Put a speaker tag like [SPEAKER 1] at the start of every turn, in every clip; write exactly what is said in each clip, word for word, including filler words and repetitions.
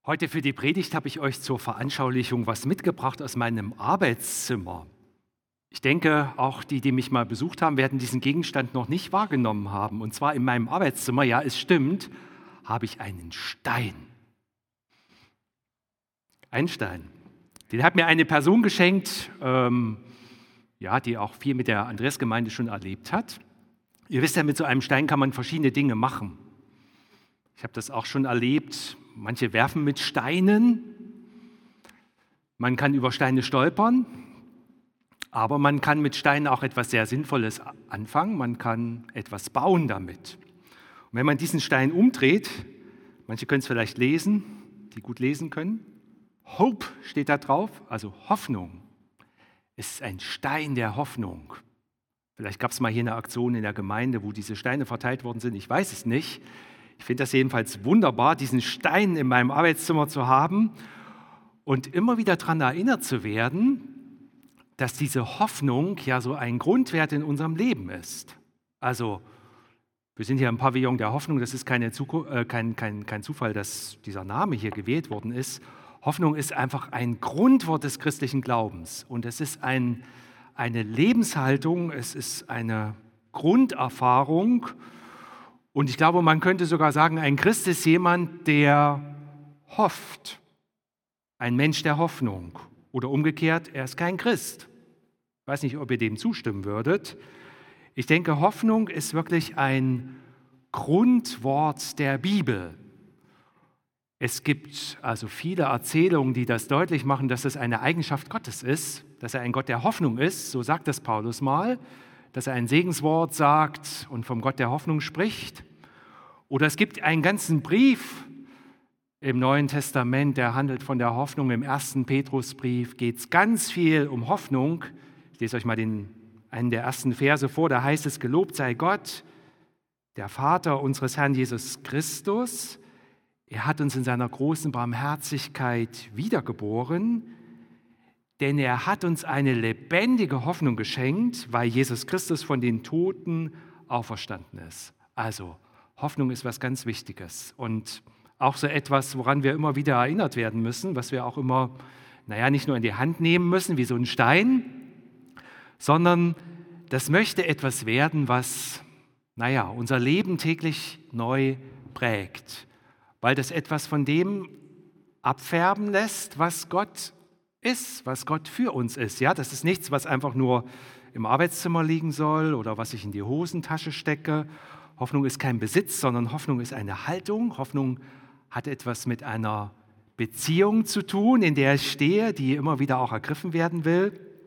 [SPEAKER 1] Heute für die Predigt habe ich euch zur Veranschaulichung was mitgebracht aus meinem Arbeitszimmer. Ich denke, auch die, die mich mal besucht haben, werden diesen Gegenstand noch nicht wahrgenommen haben. Und zwar in meinem Arbeitszimmer, ja, es stimmt, habe ich einen Stein. Einen Stein. Den hat mir eine Person geschenkt, ähm, ja, die auch viel mit der Andreasgemeinde schon erlebt hat. Ihr wisst ja, mit so einem Stein kann man verschiedene Dinge machen. Ich habe das auch schon erlebt. Manche werfen mit Steinen. Man kann über Steine stolpern. Aber man kann mit Steinen auch etwas sehr Sinnvolles anfangen. Man kann etwas bauen damit. Und wenn man diesen Stein umdreht, manche können es vielleicht lesen, die gut lesen können. Hope steht da drauf, also Hoffnung. Es ist ein Stein der Hoffnung. Vielleicht gab es mal hier eine Aktion in der Gemeinde, wo diese Steine verteilt worden sind. Ich weiß es nicht. Ich finde das jedenfalls wunderbar, diesen Stein in meinem Arbeitszimmer zu haben und immer wieder daran erinnert zu werden, dass diese Hoffnung ja so ein Grundwert in unserem Leben ist. Also, wir sind hier im Pavillon der Hoffnung, das ist keine Zuku- äh, kein, kein, kein Zufall, dass dieser Name hier gewählt worden ist. Hoffnung ist einfach ein Grundwort des christlichen Glaubens und es ist ein, eine Lebenshaltung, es ist eine Grunderfahrung. Und ich glaube, man könnte sogar sagen, ein Christ ist jemand, der hofft. Ein Mensch der Hoffnung. Oder umgekehrt, er ist kein Christ. Ich weiß nicht, ob ihr dem zustimmen würdet. Ich denke, Hoffnung ist wirklich ein Grundwort der Bibel. Es gibt also viele Erzählungen, die das deutlich machen, dass es eine Eigenschaft Gottes ist, dass er ein Gott der Hoffnung ist, so sagt das Paulus mal, dass er ein Segenswort sagt und vom Gott der Hoffnung spricht. Oder es gibt einen ganzen Brief im Neuen Testament, der handelt von der Hoffnung. Im ersten Petrusbrief geht es ganz viel um Hoffnung. Ich lese euch mal den, einen der ersten Verse vor, da heißt es, gelobt sei Gott, der Vater unseres Herrn Jesus Christus. Er hat uns in seiner großen Barmherzigkeit wiedergeboren, denn er hat uns eine lebendige Hoffnung geschenkt, weil Jesus Christus von den Toten auferstanden ist. Also Hoffnung ist was ganz Wichtiges und auch so etwas, woran wir immer wieder erinnert werden müssen, was wir auch immer, naja, nicht nur in die Hand nehmen müssen wie so ein Stein, sondern das möchte etwas werden, was, naja, unser Leben täglich neu prägt, weil das etwas von dem abfärben lässt, was Gott ist, was Gott für uns ist. Ja, das ist nichts, was einfach nur im Arbeitszimmer liegen soll oder was ich in die Hosentasche stecke. Hoffnung ist kein Besitz, sondern Hoffnung ist eine Haltung. Hoffnung hat etwas mit einer Beziehung zu tun, in der ich stehe, die immer wieder auch ergriffen werden will.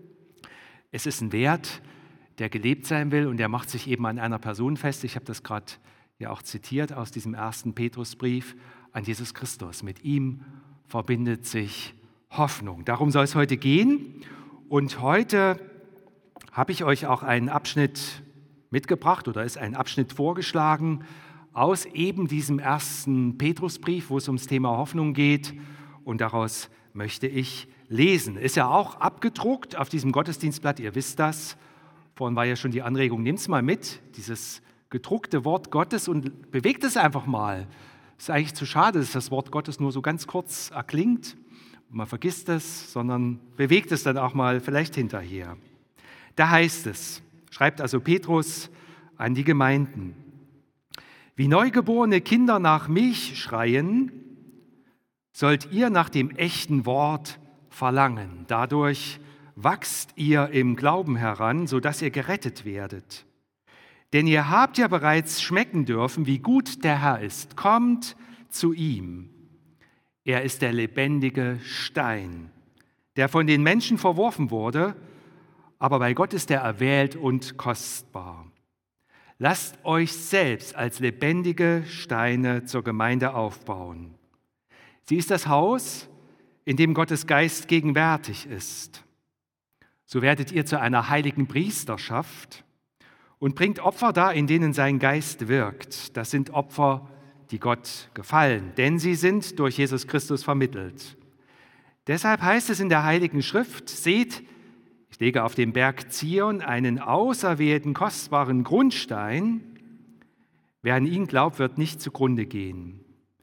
[SPEAKER 1] Es ist ein Wert, der gelebt sein will und der macht sich eben an einer Person fest. Ich habe das gerade ja auch zitiert aus diesem ersten Petrusbrief an Jesus Christus. Mit ihm verbindet sich Hoffnung. Darum soll es heute gehen. Und heute habe ich euch auch einen Abschnitt mitgebracht oder ist ein Abschnitt vorgeschlagen aus eben diesem ersten Petrusbrief, wo es ums Thema Hoffnung geht. Und daraus möchte ich lesen. Ist ja auch abgedruckt auf diesem Gottesdienstblatt, ihr wisst das. Vorhin war ja schon die Anregung, nehmt es mal mit, dieses gedruckte Wort Gottes und bewegt es einfach mal. Es ist eigentlich zu schade, dass das Wort Gottes nur so ganz kurz erklingt. Man vergisst es, sondern bewegt es dann auch mal vielleicht hinterher. Da heißt es, schreibt also Petrus an die Gemeinden, wie neugeborene Kinder nach Milch schreien, sollt ihr nach dem echten Wort verlangen. Dadurch wachst ihr im Glauben heran, sodass ihr gerettet werdet. Denn ihr habt ja bereits schmecken dürfen, wie gut der Herr ist. Kommt zu ihm. Er ist der lebendige Stein, der von den Menschen verworfen wurde, aber bei Gott ist er erwählt und kostbar. Lasst euch selbst als lebendige Steine zur Gemeinde aufbauen. Sie ist das Haus, in dem Gottes Geist gegenwärtig ist. So werdet ihr zu einer heiligen Priesterschaft und bringt Opfer dar, in denen sein Geist wirkt. Das sind Opfer, die Gott gefallen, denn sie sind durch Jesus Christus vermittelt. Deshalb heißt es in der Heiligen Schrift, seht, ich lege auf dem Berg Zion einen auserwählten, kostbaren Grundstein. Wer an ihn glaubt, wird nicht zugrunde gehen.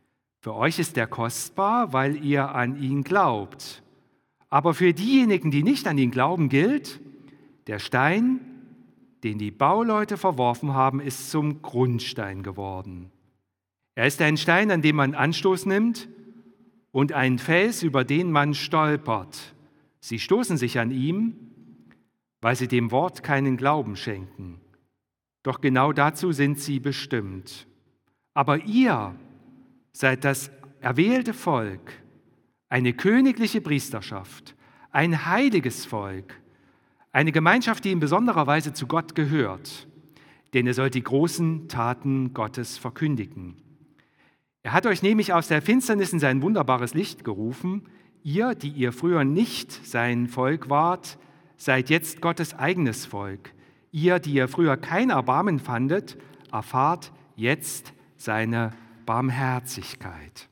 [SPEAKER 1] Für euch ist er kostbar, weil ihr an ihn glaubt. Aber für diejenigen, die nicht an ihn glauben, gilt, der Stein, den die Bauleute verworfen haben, ist zum Grundstein geworden. Er ist ein Stein, an dem man Anstoß nimmt, und ein Fels, über den man stolpert. Sie stoßen sich an ihm, weil sie dem Wort keinen Glauben schenken. Doch genau dazu sind sie bestimmt. Aber ihr seid das erwählte Volk, eine königliche Priesterschaft, ein heiliges Volk, eine Gemeinschaft, die in besonderer Weise zu Gott gehört, denn ihr sollt die großen Taten Gottes verkündigen. Er hat euch nämlich aus der Finsternis in sein wunderbares Licht gerufen. Ihr, die ihr früher nicht sein Volk wart, seid jetzt Gottes eigenes Volk. Ihr, die ihr früher kein Erbarmen fandet, erfahrt jetzt seine Barmherzigkeit.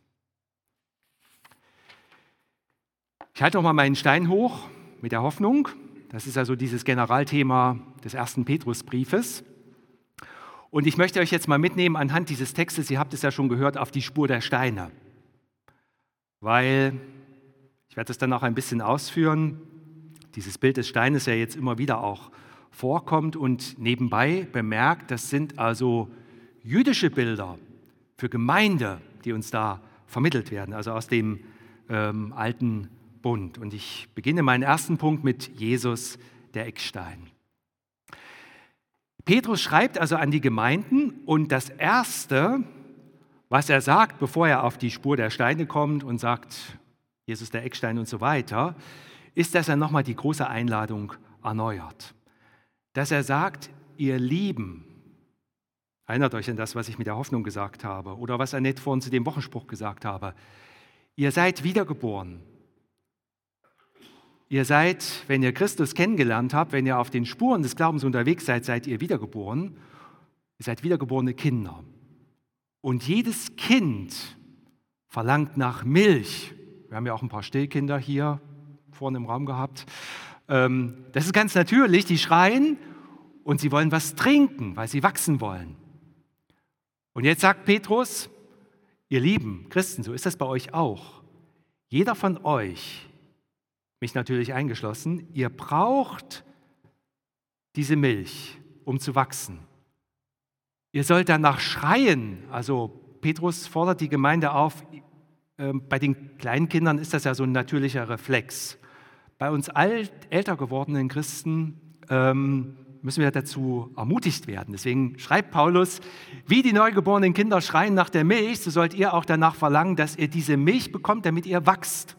[SPEAKER 1] Ich halte noch mal meinen Stein hoch mit der Hoffnung. Das ist also dieses Generalthema des ersten Petrusbriefes. Und ich möchte euch jetzt mal mitnehmen anhand dieses Textes, ihr habt es ja schon gehört, auf die Spur der Steine. Weil, ich werde es dann auch ein bisschen ausführen, dieses Bild des Steines ja jetzt immer wieder auch vorkommt und nebenbei bemerkt, das sind also jüdische Bilder für Gemeinde, die uns da vermittelt werden, also aus dem ähm, alten Bund. Und ich beginne meinen ersten Punkt mit Jesus, der Eckstein. Petrus schreibt also an die Gemeinden und das Erste, was er sagt, bevor er auf die Spur der Steine kommt und sagt, Jesus der Eckstein und so weiter, ist, dass er nochmal die große Einladung erneuert. Dass er sagt, ihr Lieben, erinnert euch an das, was ich mit der Hoffnung gesagt habe oder was Annette vorhin zu dem Wochenspruch gesagt habe. Ihr seid wiedergeboren. Ihr seid, wenn ihr Christus kennengelernt habt, wenn ihr auf den Spuren des Glaubens unterwegs seid, seid ihr wiedergeboren. Ihr seid wiedergeborene Kinder. Und jedes Kind verlangt nach Milch. Wir haben ja auch ein paar Stillkinder hier vorne im Raum gehabt. Das ist ganz natürlich, die schreien und sie wollen was trinken, weil sie wachsen wollen. Und jetzt sagt Petrus, ihr lieben Christen, so ist das bei euch auch. Jeder von euch, mich natürlich eingeschlossen, ihr braucht diese Milch, um zu wachsen. Ihr sollt danach schreien. Also Petrus fordert die Gemeinde auf, äh, bei den kleinen Kindern ist das ja so ein natürlicher Reflex. Bei uns alt, älter gewordenen Christen ähm, müssen wir dazu ermutigt werden. Deswegen schreibt Paulus, wie die neugeborenen Kinder schreien nach der Milch, so sollt ihr auch danach verlangen, dass ihr diese Milch bekommt, damit ihr wachst.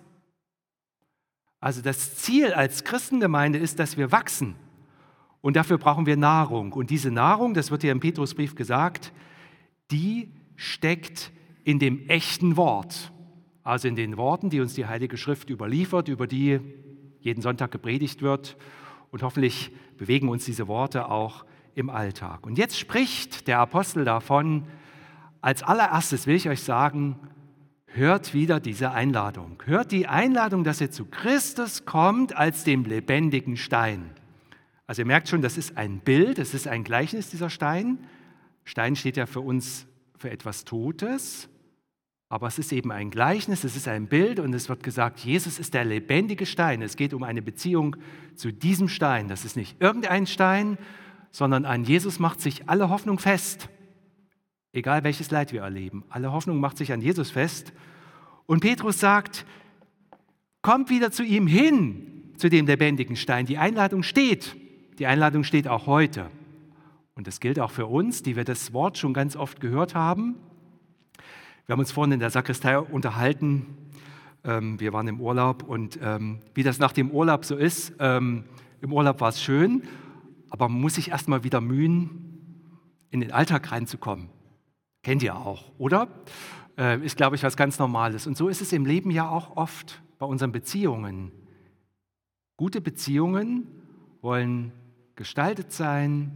[SPEAKER 1] Also das Ziel als Christengemeinde ist, dass wir wachsen. Und dafür brauchen wir Nahrung. Und diese Nahrung, das wird hier im Petrusbrief gesagt, die steckt in dem echten Wort. Also in den Worten, die uns die Heilige Schrift überliefert, über die jeden Sonntag gepredigt wird. Und hoffentlich bewegen uns diese Worte auch im Alltag. Und jetzt spricht der Apostel davon, als allererstes will ich euch sagen, hört wieder diese Einladung. Hört die Einladung, dass ihr zu Christus kommt als dem lebendigen Stein. Also ihr merkt schon, das ist ein Bild, das ist ein Gleichnis, dieser Stein. Stein steht ja für uns für etwas Totes, aber es ist eben ein Gleichnis, es ist ein Bild und es wird gesagt, Jesus ist der lebendige Stein. Es geht um eine Beziehung zu diesem Stein. Das ist nicht irgendein Stein, sondern an Jesus macht sich alle Hoffnung fest. Egal welches Leid wir erleben, alle Hoffnung macht sich an Jesus fest. Und Petrus sagt, kommt wieder zu ihm hin, zu dem lebendigen Stein. Die Einladung steht. Die Einladung steht auch heute. Und das gilt auch für uns, die wir das Wort schon ganz oft gehört haben. Wir haben uns vorhin in der Sakristei unterhalten. Ähm, wir waren im Urlaub und ähm, wie das nach dem Urlaub so ist, ähm, im Urlaub war es schön, aber man muss sich erst mal wieder mühen, in den Alltag reinzukommen. Kennt ihr auch, oder? Äh, ist, glaube ich, was ganz Normales. Und so ist es im Leben ja auch oft bei unseren Beziehungen. Gute Beziehungen wollen gestaltet sein.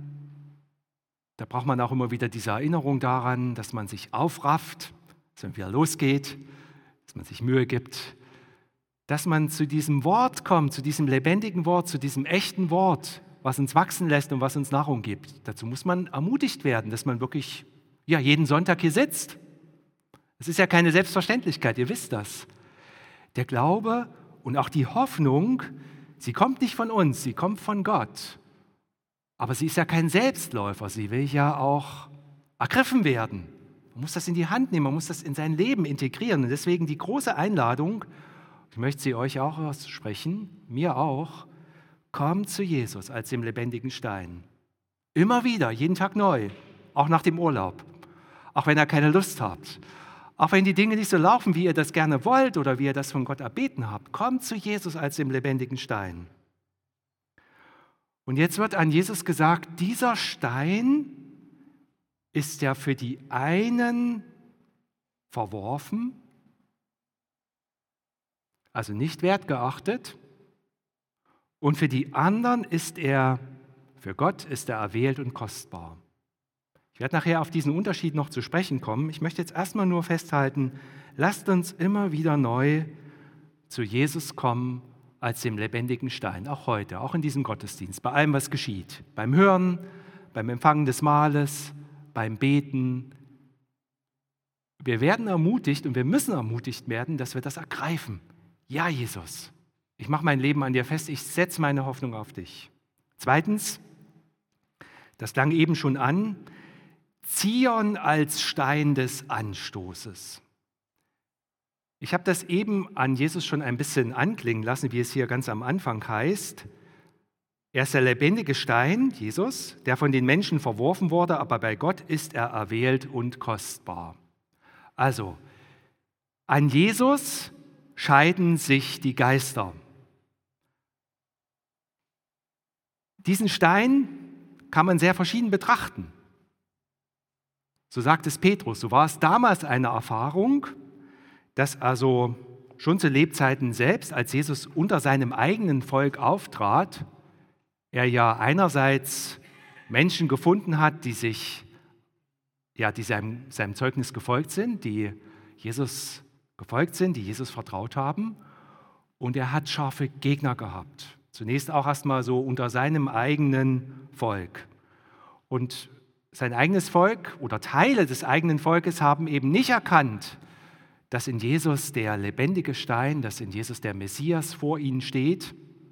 [SPEAKER 1] Da braucht man auch immer wieder diese Erinnerung daran, dass man sich aufrafft, dass man wieder losgeht, dass man sich Mühe gibt, dass man zu diesem Wort kommt, zu diesem lebendigen Wort, zu diesem echten Wort, was uns wachsen lässt und was uns Nahrung gibt. Dazu muss man ermutigt werden, dass man wirklich ja, jeden Sonntag hier sitzt. Es ist ja keine Selbstverständlichkeit, ihr wisst das. Der Glaube und auch die Hoffnung, sie kommt nicht von uns, sie kommt von Gott. Aber sie ist ja kein Selbstläufer, sie will ja auch ergriffen werden. Man muss das in die Hand nehmen, man muss das in sein Leben integrieren. Und deswegen die große Einladung, ich möchte sie euch auch aussprechen, mir auch, kommt zu Jesus als dem lebendigen Stein. Immer wieder, jeden Tag neu, auch nach dem Urlaub, auch wenn ihr keine Lust habt. Auch wenn die Dinge nicht so laufen, wie ihr das gerne wollt oder wie ihr das von Gott erbeten habt, kommt zu Jesus als dem lebendigen Stein. Und jetzt wird an Jesus gesagt, dieser Stein ist ja für die einen verworfen, also nicht wertgeachtet, und für die anderen ist er, für Gott ist er erwählt und kostbar. Ich werde nachher auf diesen Unterschied noch zu sprechen kommen. Ich möchte jetzt erstmal nur festhalten, lasst uns immer wieder neu zu Jesus kommen als dem lebendigen Stein, auch heute, auch in diesem Gottesdienst, bei allem, was geschieht, beim Hören, beim Empfangen des Mahles, beim Beten. Wir werden ermutigt und wir müssen ermutigt werden, dass wir das ergreifen. Ja, Jesus, ich mache mein Leben an dir fest, ich setze meine Hoffnung auf dich. Zweitens, das klang eben schon an, Zion als Stein des Anstoßes. Ich habe das eben an Jesus schon ein bisschen anklingen lassen, wie es hier ganz am Anfang heißt. Er ist der lebendige Stein, Jesus, der von den Menschen verworfen wurde, aber bei Gott ist er erwählt und kostbar. Also, an Jesus scheiden sich die Geister. Diesen Stein kann man sehr verschieden betrachten. So sagt es Petrus, so war es damals eine Erfahrung, dass also schon zu Lebzeiten selbst, als Jesus unter seinem eigenen Volk auftrat, er ja einerseits Menschen gefunden hat, die sich, ja, die seinem, seinem Zeugnis gefolgt sind, die Jesus gefolgt sind, die Jesus vertraut haben, und er hat scharfe Gegner gehabt. Zunächst auch erstmal so unter seinem eigenen Volk. Und sein eigenes Volk oder Teile des eigenen Volkes haben eben nicht erkannt, dass in Jesus der lebendige Stein, dass in Jesus der Messias vor ihnen steht,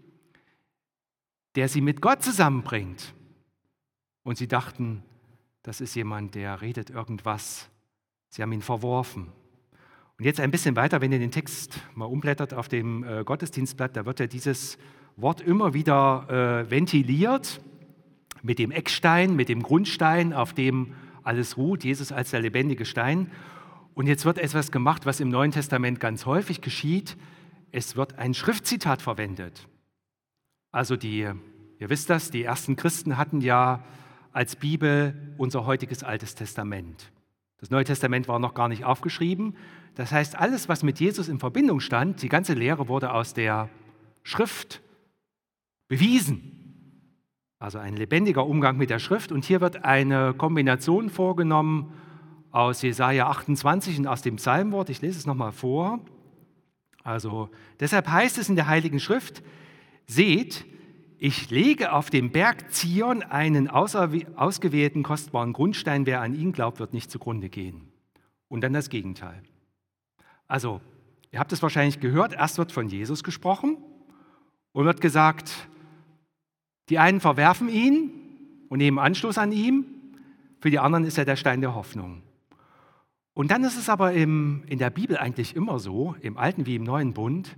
[SPEAKER 1] der sie mit Gott zusammenbringt. Und sie dachten, das ist jemand, der redet irgendwas. Sie haben ihn verworfen. Und jetzt ein bisschen weiter, wenn ihr den Text mal umblättert auf dem äh, Gottesdienstblatt, da wird ja dieses Wort immer wieder äh, ventiliert mit dem Eckstein, mit dem Grundstein, auf dem alles ruht, Jesus als der lebendige Stein. Und jetzt wird etwas gemacht, was im Neuen Testament ganz häufig geschieht. Es wird ein Schriftzitat verwendet. Also die, ihr wisst das, die ersten Christen hatten ja als Bibel unser heutiges Altes Testament. Das Neue Testament war noch gar nicht aufgeschrieben. Das heißt, alles, was mit Jesus in Verbindung stand, die ganze Lehre wurde aus der Schrift bewiesen. Also ein lebendiger Umgang mit der Schrift. Und hier wird eine Kombination vorgenommen aus Jesaja achtundzwanzig und aus dem Psalmwort. Ich lese es nochmal vor. Also, deshalb heißt es in der Heiligen Schrift, seht, ich lege auf dem Berg Zion einen ausgewählten, kostbaren Grundstein, wer an ihn glaubt, wird nicht zugrunde gehen. Und dann das Gegenteil. Also, ihr habt es wahrscheinlich gehört, erst wird von Jesus gesprochen und wird gesagt, die einen verwerfen ihn und nehmen Anstoß an ihm, für die anderen ist er der Stein der Hoffnung. Und dann ist es aber im, in der Bibel eigentlich immer so, im Alten wie im Neuen Bund,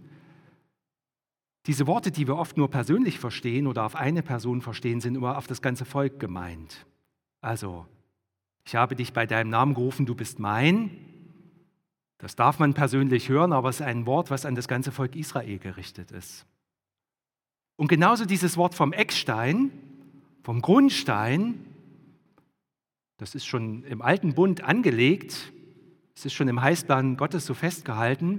[SPEAKER 1] diese Worte, die wir oft nur persönlich verstehen oder auf eine Person verstehen, sind immer auf das ganze Volk gemeint. Also, ich habe dich bei deinem Namen gerufen, du bist mein. Das darf man persönlich hören, aber es ist ein Wort, was an das ganze Volk Israel gerichtet ist. Und genauso dieses Wort vom Eckstein, vom Grundstein, das ist schon im Alten Bund angelegt, es ist schon im Heilsplan Gottes so festgehalten.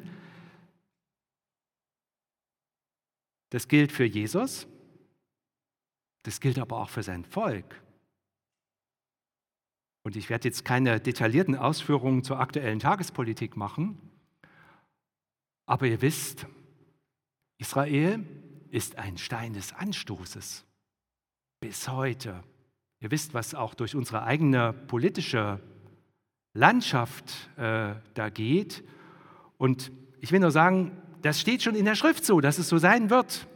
[SPEAKER 1] Das gilt für Jesus, das gilt aber auch für sein Volk. Und ich werde jetzt keine detaillierten Ausführungen zur aktuellen Tagespolitik machen, aber ihr wisst, Israel ist ein Stein des Anstoßes bis heute. Ihr wisst, was auch durch unsere eigene politische Landschaft äh, da geht. Und ich will nur sagen, das steht schon in der Schrift so, dass es so sein wird.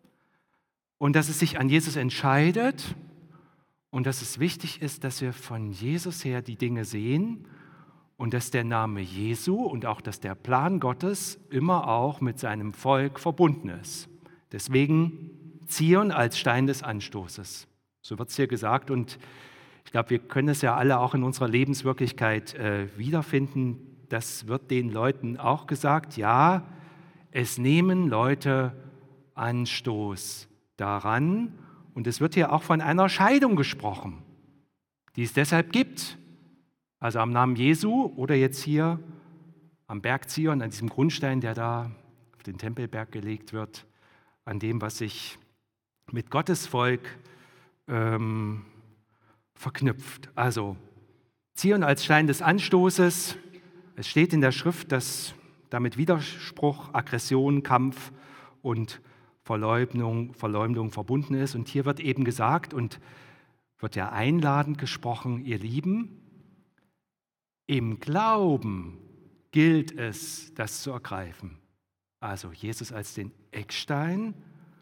[SPEAKER 1] Und dass es sich an Jesus entscheidet und dass es wichtig ist, dass wir von Jesus her die Dinge sehen und dass der Name Jesu und auch, dass der Plan Gottes immer auch mit seinem Volk verbunden ist. Deswegen Zion als Stein des Anstoßes. So wird es hier gesagt und ich glaube, wir können es ja alle auch in unserer Lebenswirklichkeit äh, wiederfinden. Das wird den Leuten auch gesagt. Ja, es nehmen Leute Anstoß daran und es wird hier auch von einer Scheidung gesprochen, die es deshalb gibt. Also am Namen Jesu oder jetzt hier am Berg Zion, an diesem Grundstein, der da auf den Tempelberg gelegt wird, an dem, was sich mit Gottes Volk ähm, verknüpft. Also Zion als Stein des Anstoßes. Es steht in der Schrift, dass damit Widerspruch, Aggression, Kampf und Verleumdung, Verleumdung verbunden ist. Und hier wird eben gesagt und wird ja einladend gesprochen, ihr Lieben, im Glauben gilt es, das zu ergreifen. Also Jesus als den Eckstein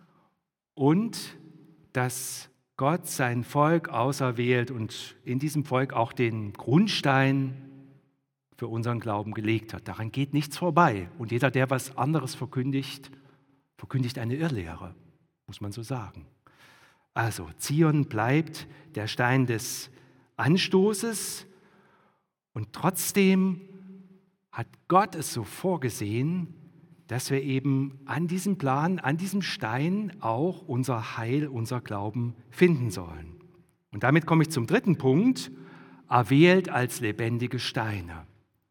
[SPEAKER 1] und dass Gott sein Volk auserwählt und in diesem Volk auch den Grundstein für unseren Glauben gelegt hat. Daran geht nichts vorbei. Und jeder, der was anderes verkündigt, verkündigt eine Irrlehre, muss man so sagen. Also Zion bleibt der Stein des Anstoßes und trotzdem hat Gott es so vorgesehen, dass wir eben an diesem Plan, an diesem Stein auch unser Heil, unser Glauben finden sollen. Und damit komme ich zum dritten Punkt, erwählt als lebendige Steine.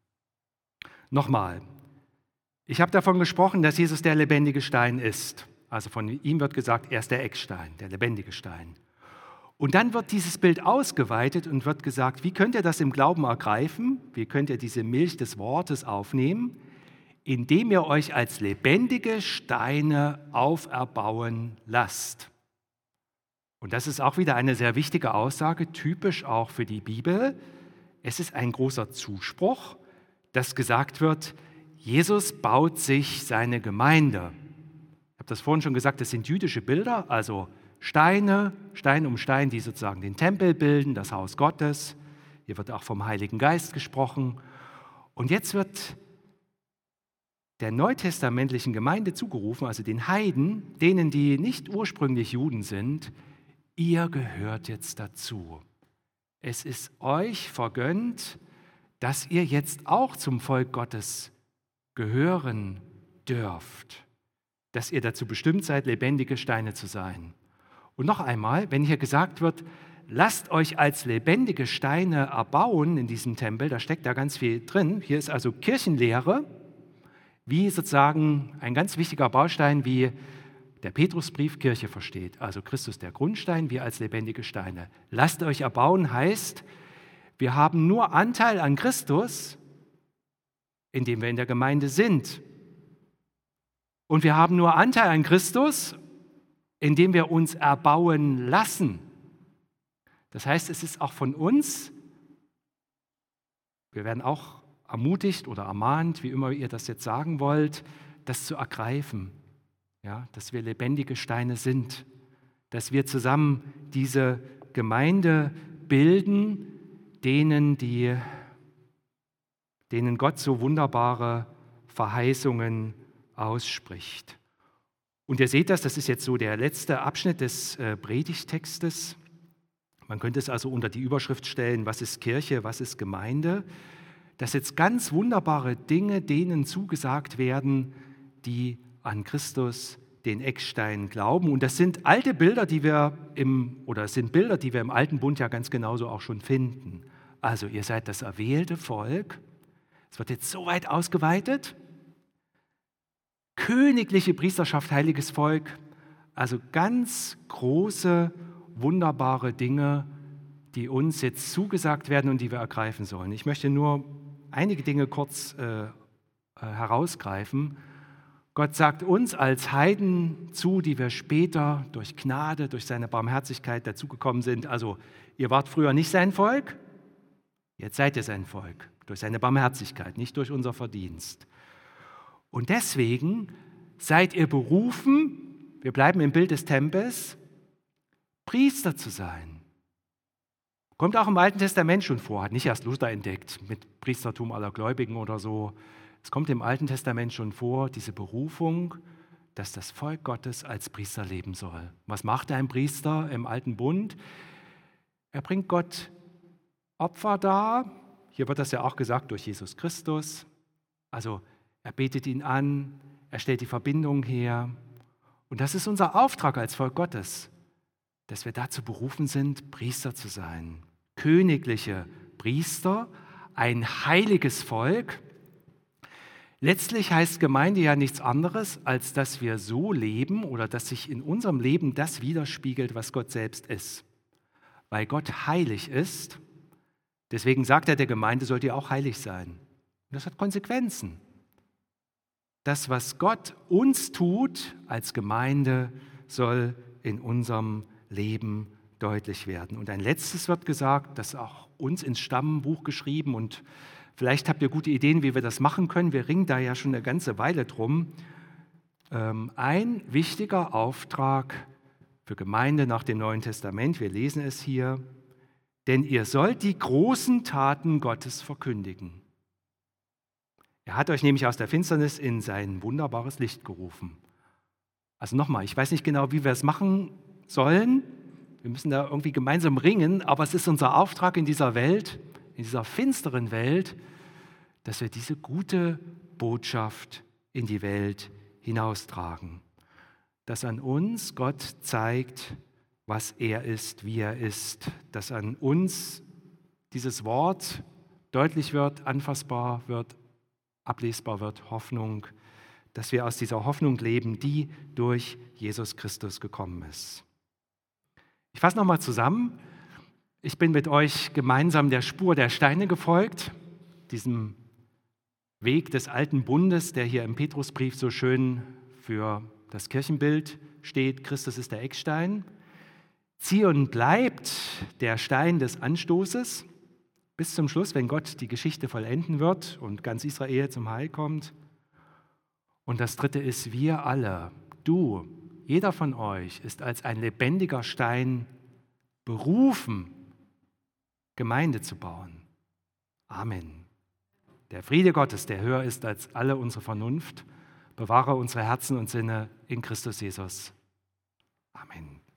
[SPEAKER 1] Nochmal, ich habe davon gesprochen, dass Jesus der lebendige Stein ist. Also von ihm wird gesagt, er ist der Eckstein, der lebendige Stein. Und dann wird dieses Bild ausgeweitet und wird gesagt, wie könnt ihr das im Glauben ergreifen? Wie könnt ihr diese Milch des Wortes aufnehmen? Indem ihr euch als lebendige Steine auferbauen lasst. Und das ist auch wieder eine sehr wichtige Aussage, typisch auch für die Bibel. Es ist ein großer Zuspruch, dass gesagt wird, Jesus baut sich seine Gemeinde. Ich habe das vorhin schon gesagt, das sind jüdische Bilder, also Steine, Stein um Stein, die sozusagen den Tempel bilden, das Haus Gottes. Hier wird auch vom Heiligen Geist gesprochen. Und jetzt wird der neutestamentlichen Gemeinde zugerufen, also den Heiden, denen, die nicht ursprünglich Juden sind, ihr gehört jetzt dazu. Es ist euch vergönnt, dass ihr jetzt auch zum Volk Gottes gehören dürft, dass ihr dazu bestimmt seid, lebendige Steine zu sein. Und noch einmal, wenn hier gesagt wird, lasst euch als lebendige Steine erbauen in diesem Tempel, da steckt da ganz viel drin. Hier ist also Kirchenlehre, wie sozusagen ein ganz wichtiger Baustein, wie der Petrusbrief Kirche versteht. Also Christus der Grundstein, wir als lebendige Steine. Lasst euch erbauen heißt, wir haben nur Anteil an Christus, indem wir in der Gemeinde sind. Und wir haben nur Anteil an Christus, indem wir uns erbauen lassen. Das heißt, es ist auch von uns, wir werden auch ermutigt oder ermahnt, wie immer ihr das jetzt sagen wollt, das zu ergreifen, ja, dass wir lebendige Steine sind, dass wir zusammen diese Gemeinde bilden, denen, die, denen Gott so wunderbare Verheißungen ausspricht. Und ihr seht das, das ist jetzt so der letzte Abschnitt des äh, Predigtextes. Man könnte es also unter die Überschrift stellen, was ist Kirche, was ist Gemeinde? Dass jetzt ganz wunderbare Dinge denen zugesagt werden, die an Christus, den Eckstein, glauben. Und das sind alte Bilder, die wir im, oder es sind Bilder, die wir im Alten Bund ja ganz genauso auch schon finden. Also ihr seid das erwählte Volk. Es wird jetzt so weit ausgeweitet. Königliche Priesterschaft, heiliges Volk. Also ganz große, wunderbare Dinge, die uns jetzt zugesagt werden und die wir ergreifen sollen. Ich möchte nur einige Dinge kurz äh, herausgreifen. Gott sagt uns als Heiden zu, die wir später durch Gnade, durch seine Barmherzigkeit dazugekommen sind. Also ihr wart früher nicht sein Volk, jetzt seid ihr sein Volk. durch seine Barmherzigkeit, nicht durch unser Verdienst. Und deswegen seid ihr berufen, wir bleiben im Bild des Tempels, Priester zu sein. Kommt auch im Alten Testament schon vor, hat nicht erst Luther entdeckt mit Priestertum aller Gläubigen oder so. Es kommt im Alten Testament schon vor, diese Berufung, dass das Volk Gottes als Priester leben soll. Was macht ein Priester im Alten Bund? Er bringt Gott Opfer dar. Hier wird das ja auch gesagt durch Jesus Christus. Also er betet ihn an, er stellt die Verbindung her. Und das ist unser Auftrag als Volk Gottes, dass wir dazu berufen sind, Priester zu sein. Königliche Priester, ein heiliges Volk. Letztlich heißt Gemeinde ja nichts anderes, als dass wir so leben oder dass sich in unserem Leben das widerspiegelt, was Gott selbst ist. Weil Gott heilig ist, deswegen sagt er der Gemeinde, sollt ihr auch heilig sein. Und das hat Konsequenzen. Das, was Gott uns tut als Gemeinde, soll in unserem Leben deutlich werden. Und ein letztes wird gesagt, das ist auch uns ins Stammbuch geschrieben und vielleicht habt ihr gute Ideen, wie wir das machen können. Wir ringen da ja schon eine ganze Weile drum. Ein wichtiger Auftrag für Gemeinde nach dem Neuen Testament, wir lesen es hier, denn ihr sollt die großen Taten Gottes verkündigen. Er hat euch nämlich aus der Finsternis in sein wunderbares Licht gerufen. Also nochmal, ich weiß nicht genau, wie wir es machen sollen. Wir müssen da irgendwie gemeinsam ringen, aber es ist unser Auftrag in dieser Welt, in dieser finsteren Welt, dass wir diese gute Botschaft in die Welt hinaustragen. Dass an uns Gott zeigt, was er ist, wie er ist. Dass an uns dieses Wort deutlich wird, anfassbar wird, ablesbar wird, Hoffnung, dass wir aus dieser Hoffnung leben, die durch Jesus Christus gekommen ist. Ich fasse nochmal zusammen. Ich bin mit euch gemeinsam der Spur der Steine gefolgt, diesem Weg des alten Bundes, der hier im Petrusbrief so schön für das Kirchenbild steht. Christus ist der Eckstein. Zion bleibt der Stein des Anstoßes bis zum Schluss, wenn Gott die Geschichte vollenden wird und ganz Israel zum Heil kommt. Und das Dritte ist, wir alle, du, jeder von euch ist als ein lebendiger Stein berufen, Gemeinde zu bauen. Amen. Der Friede Gottes, der höher ist als alle unsere Vernunft, bewahre unsere Herzen und Sinne in Christus Jesus. Amen.